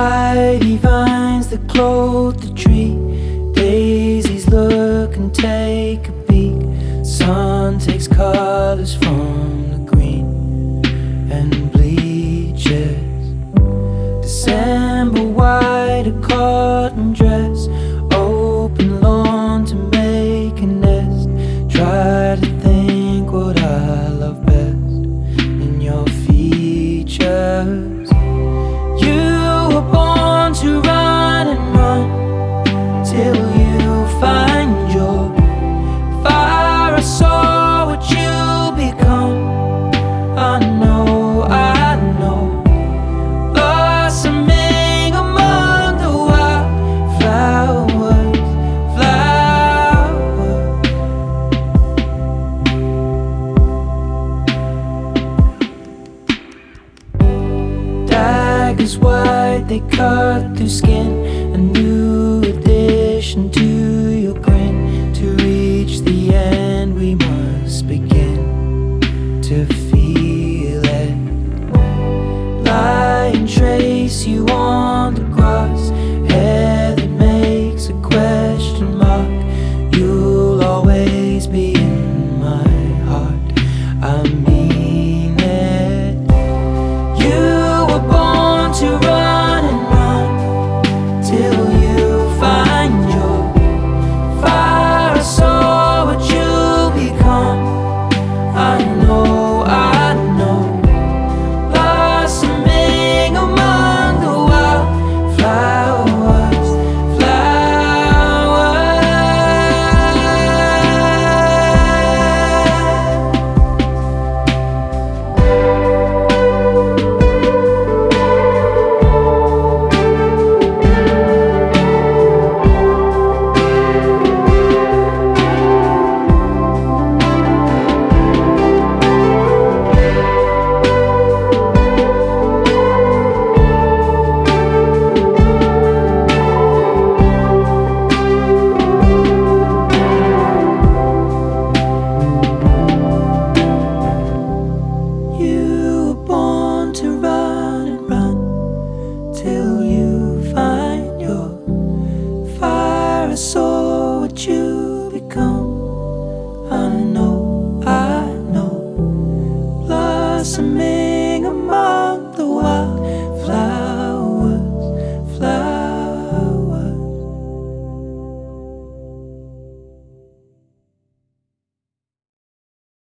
Ivy vines that clothe the tree, daisies look and take a peek. Sun takes colors from the green and bleaches. December white, a cotton dress, open lawn to make a nest. Try to think what I love best in your features. You were born to run and run till you find your fire. I saw what you become. I know, blossoming among the wildflowers, daggers white, they cut through skin. A new addition to your grin. To reach the end we must begin to